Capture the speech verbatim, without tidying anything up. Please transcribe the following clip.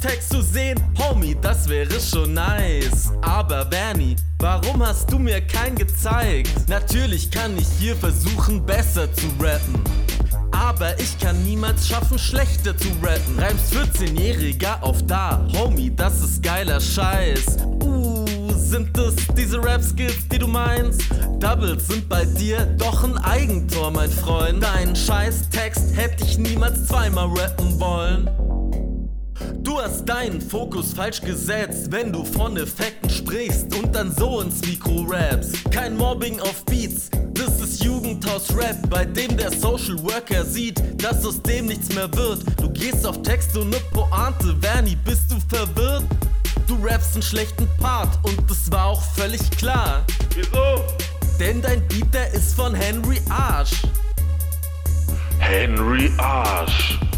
Text zu sehen, Homie, das wäre schon nice. Aber Bernie, warum hast du mir keinen gezeigt? Natürlich kann ich hier versuchen, besser zu rappen, aber ich kann niemals schaffen, schlechter zu rappen. Reimst vierzehnjähriger auf da, Homie, das ist geiler Scheiß. Uh, sind es diese Rap-Skills, die du meinst? Doubles sind bei dir doch ein Eigentor, mein Freund. Deinen Scheiß-Text hätte ich niemals zweimal rappen wollen. Du hast deinen Fokus falsch gesetzt, wenn du von Effekten sprichst und dann so ins Mikro rappst. Kein Mobbing auf Beats, das ist Jugendhaus-Rap, bei dem der Social Worker sieht, dass aus dem nichts mehr wird. Du gehst auf Text und ne Pointe, Bernie, bist du verwirrt? Du rappst einen schlechten Part und das war auch völlig klar. Wieso? Denn dein Beat, der ist von Henry Arsch. Henry Arsch.